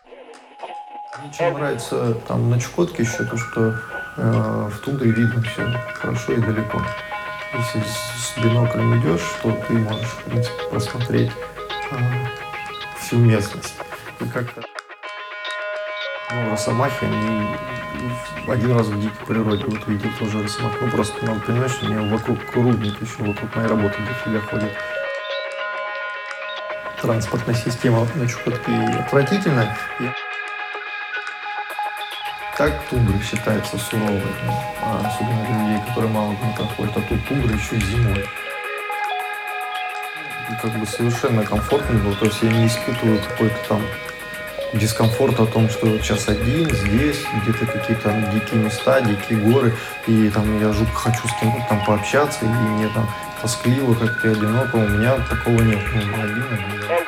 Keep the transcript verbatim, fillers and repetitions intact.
Мне чем нравится там на Чукотке еще то, что э, в тундре видно все хорошо и далеко. Если с, с биноклем идешь, то ты можешь, в принципе, просмотреть э, всю местность. И как-то ну, росомахи, они один раз в дикой природе вот видел тоже росомах. Ну просто надо понимать, что у меня вокруг рудник еще, вокруг моей работы дофига ходит. Транспортная система на Чукотке отвратительная. И так тундра считается суровой, ну, а особенно для людей, которые мало не проходят, а тут тундра еще зимой. И как бы совершенно комфортно было, то есть я не испытываю какой-то там дискомфорт о том, что вот сейчас один, здесь, где-то какие-то там дикие места, дикие горы, и там я жутко хочу с кем-то там пообщаться, и мне там тоскливо, как-то одиноко, у меня такого нет, ну, один, один.